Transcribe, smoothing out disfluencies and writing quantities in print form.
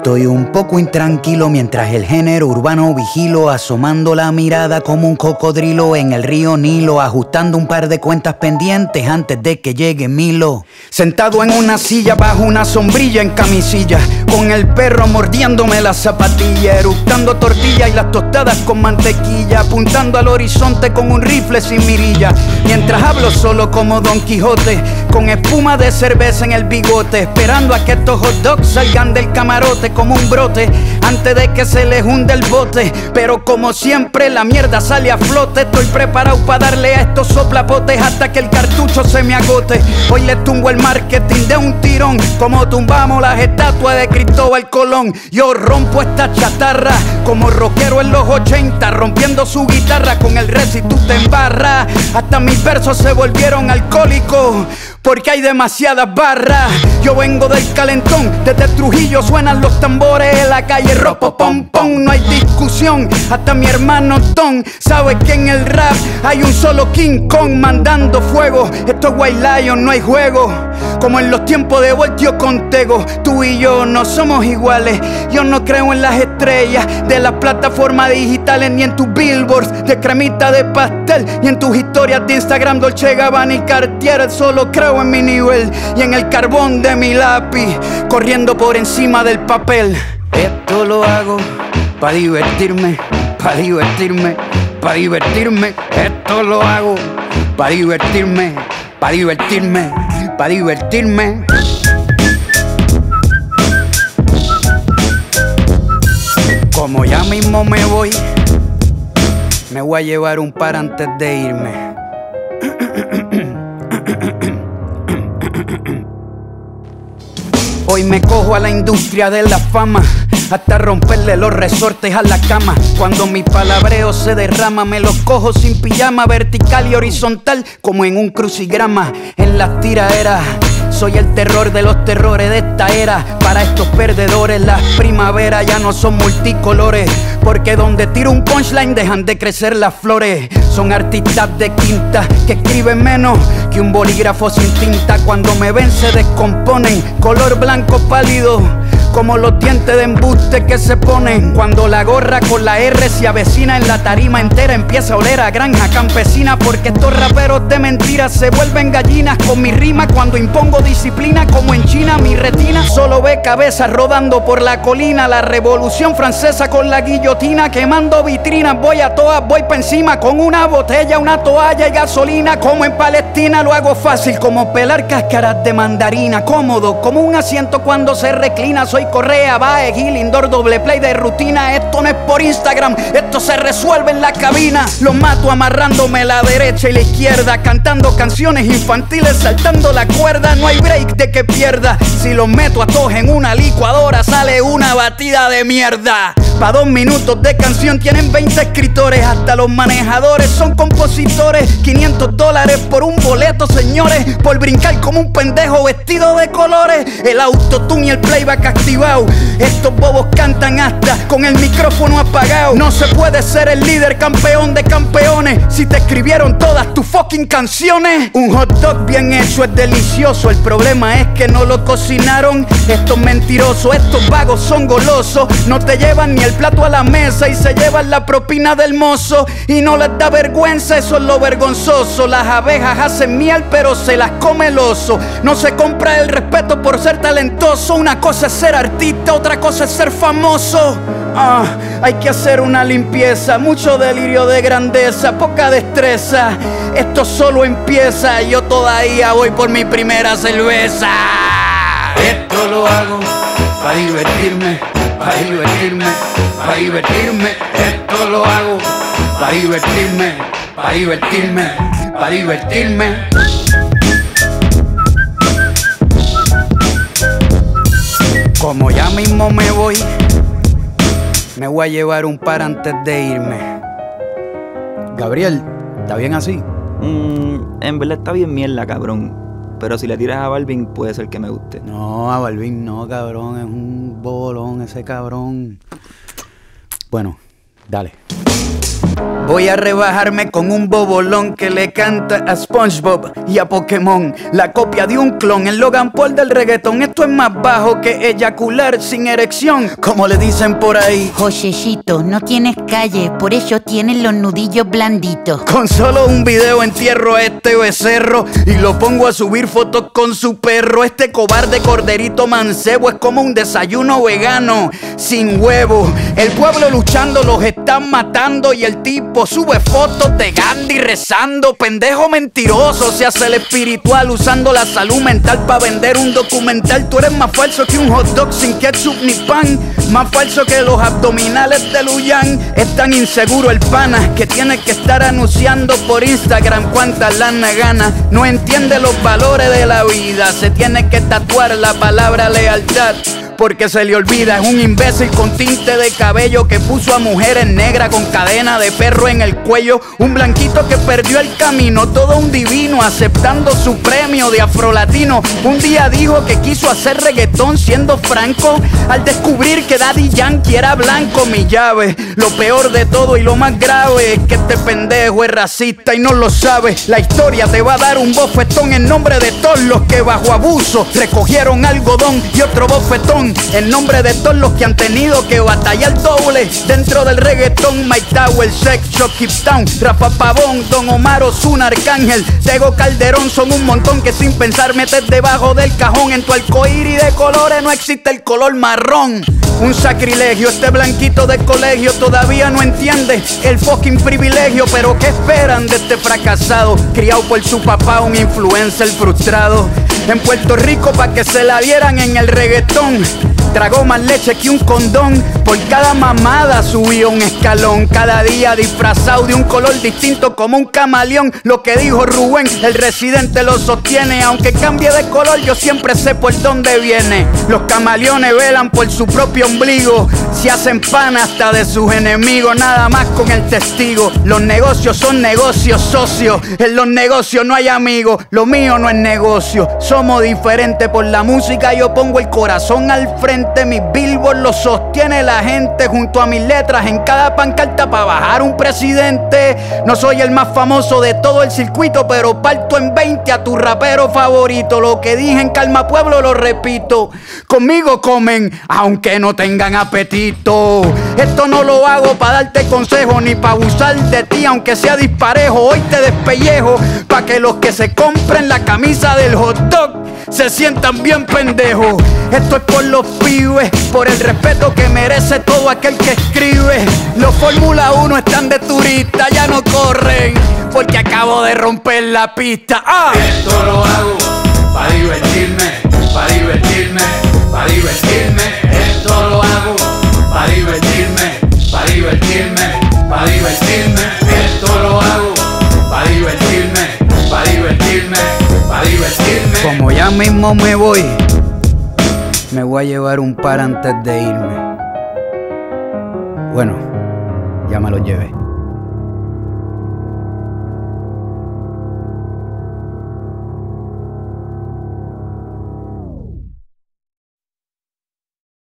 Estoy un poco intranquilo mientras el género urbano vigilo, asomando la mirada como un cocodrilo en el río Nilo, ajustando un par de cuentas pendientes antes de que llegue Milo. Sentado en una silla bajo una sombrilla en camisilla, con el perro mordiéndome la zapatilla, eructando tortilla y las tostadas con mantequilla, apuntando al horizonte con un rifle sin mirilla, mientras hablo solo como Don Quijote, con espuma de cerveza en el bigote, esperando a que estos hot dogs salgan del camarote como un brote, antes de que se les hunde el bote. Pero como siempre la mierda sale a flote. Estoy preparado para darle a estos soplapotes hasta que el cartucho se me agote. Hoy le tumbo el marketing de un tirón, como tumbamos las estatuas de Cristóbal Colón. Yo rompo esta chatarra como rockero en los 80, rompiendo su guitarra con el res y tú te embarras. Hasta mis versos se volvieron alcohólicos porque hay demasiadas barras. Yo vengo del calentón, desde Trujillo suenan los tambores en la calle ropo pom pom. No hay discusión, hasta mi hermano Tom sabe que en el rap hay un solo King Kong mandando fuego. Esto es White Lion, no hay juego. Como en los tiempos de Voltio con Tego, tú y yo no somos iguales. Yo no creo en las estrellas de las plataformas digitales, ni en tus billboards de cremita de pastel, ni en tus historias de Instagram Dolce Gabbana y Cartier. Solo creo en mi nivel y en el carbón de mi lápiz, corriendo por encima del papel. Esto lo hago pa' divertirme, pa' divertirme, pa' divertirme. Esto lo hago pa' divertirme, pa' divertirme, pa' divertirme. Como ya mismo me voy a llevar un par antes de irme. Hoy me cojo a la industria de la fama, hasta romperle los resortes a la cama. Cuando mi palabreo se derrama, me los cojo sin pijama, vertical y horizontal como en un crucigrama. En las tiraderas soy el terror de los terrores de esta era. Para estos perdedores las primaveras ya no son multicolores, porque donde tiro un punchline dejan de crecer las flores. Son artistas de quinta que escriben menos que un bolígrafo sin tinta. Cuando me ven se descomponen, color blanco pálido, como los dientes de embuste que se ponen. Cuando la gorra con la R se avecina en la tarima entera, empieza a oler a granja campesina. Porque estos raperos de mentiras se vuelven gallinas con mi rima. Cuando impongo disciplina como en China, mi retina solo ve cabezas rodando por la colina. La revolución francesa con la guillotina, quemando vitrinas. Voy a todas, voy pa' encima con una botella, una toalla y gasolina. Como en Palestina lo hago fácil como pelar cáscaras de mandarina. Cómodo como un asiento cuando se reclina. Soy Correa, Bae, Gil, Indoor, doble play de rutina. Esto no es por Instagram, esto se resuelve en la cabina. Los mato amarrándome la derecha y la izquierda, cantando canciones infantiles, saltando la cuerda. No hay break de que pierda. Si los meto a todos en una licuadora, sale una batida de mierda. Pa' 2 minutos de canción tienen 20 escritores. Hasta los manejadores son compositores. $500 por un boleto, señores, por brincar como un pendejo vestido de colores. El autotune y el playback activado. Estos bobos cantan hasta con el micrófono apagado. No se puede ser el líder campeón de campeones si te escribieron todas tus fucking canciones. Un hot dog bien hecho es delicioso. El problema es que no lo cocinaron estos mentirosos. Estos vagos son golosos. No te llevan ni el plato a la mesa y se llevan la propina del mozo. Y no les da vergüenza, eso es lo vergonzoso. Las abejas hacen miel pero se las come el oso. No se compra el respeto por ser talentoso. Una cosa es ser artista, otra cosa es ser famoso. Hay que hacer una limpieza, mucho delirio de grandeza, poca destreza. Esto solo empieza, yo todavía voy por mi primera cerveza. Esto lo hago para divertirme, para divertirme, para divertirme. Esto lo hago para divertirme, para divertirme, para divertirme. Como ya mismo me voy a llevar un par antes de irme. Gabriel, ¿está bien así? En verdad está bien mierda, cabrón. Pero si le tiras a Balvin, puede ser que me guste. No, a Balvin no, cabrón. Es un bolón ese cabrón. Bueno, dale. Voy a rebajarme con un bobolón que le canta a SpongeBob y a Pokémon. La copia de un clon, el Logan Paul del reggaetón. Esto es más bajo que eyacular sin erección, como le dicen por ahí. Josecito, no tienes calle, por eso tienes los nudillos blanditos. Con solo un video entierro a este becerro y lo pongo a subir fotos con su perro. Este cobarde corderito mancebo es como un desayuno vegano sin huevo. El pueblo luchando, los están matando y el tipo sube fotos de Gandhi rezando. Pendejo mentiroso, se hace el espiritual usando la salud mental para vender un documental. Tú eres más falso que un hot dog sin ketchup ni pan, más falso que los abdominales de Luyan. Es tan inseguro el pana que tiene que estar anunciando por Instagram cuántas lana gana. No entiende los valores de la vida, se tiene que tatuar la palabra lealtad porque se le olvida. Es un imbécil con tinte de cabello que puso a mujeres negras con cadena de perro en el cuello. Un blanquito que perdió el camino, todo un divino aceptando su premio de afrolatino. Un día dijo que quiso hacer reggaetón siendo franco al descubrir que Daddy Yankee era blanco. Mi llave, lo peor de todo y lo más grave es que este pendejo es racista y no lo sabe. La historia te va a dar un bofetón en nombre de todos los que bajo abuso recogieron algodón, y otro bofetón en nombre de todos los que han tenido que batallar doble dentro del reggaetón. Mike Tower, Sex Shop, Keep Town, Rafa Pavón, Don Omar, Ozuna, Arcángel, Tego Calderón. Son un montón que sin pensar metes debajo del cajón. En tu arcoíris de colores no existe el color marrón. Un sacrilegio, este blanquito de colegio todavía no entiende el fucking privilegio. Pero ¿qué esperan de este fracasado? Criado por su papá, un influencer frustrado en Puerto Rico pa' que se la dieran en el reggaetón. Tragó más leche que un condón. Por cada mamada subió un escalón. Cada día disfrazado de un color distinto como un camaleón. Lo que dijo Rubén, el residente lo sostiene. Aunque cambie de color, yo siempre sé por dónde viene. Los camaleones velan por su propio ombligo. Se hacen pan hasta de sus enemigos, nada más con el testigo. Los negocios son negocios, socios. En los negocios no hay amigos. Lo mío no es negocio. Somos diferentes por la música. Yo pongo el corazón al frente. Mis billboards lo sostiene la gente junto a mis letras en cada pancarta para bajar un presidente. No soy el más famoso de todo el circuito, pero parto en 20 a tu rapero favorito. Lo que dije en Calma Pueblo lo repito. Conmigo comen aunque no tengan apetito. Esto no lo hago para darte consejo ni para abusar de ti aunque sea disparejo. Hoy te despellejo pa' que los que se compren la camisa del hot dog se sientan bien pendejos. Esto es por los pibes, por el respeto que merece todo aquel que escribe. Los Fórmula 1 están de turista, ya no corren porque acabo de romper la pista. Esto lo hago pa' divertirme, pa' divertirme, pa' divertirme. Esto lo hago pa' divertirme, pa' divertirme, pa' divertirme. Esto lo hago pa' divertirme, pa' divertirme, pa' divertirme. Como ya mismo me voy a llevar un par antes de irme. Bueno, ya me lo llevé.